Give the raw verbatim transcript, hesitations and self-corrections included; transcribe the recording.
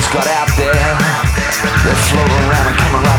got out there. They're floating around and coming right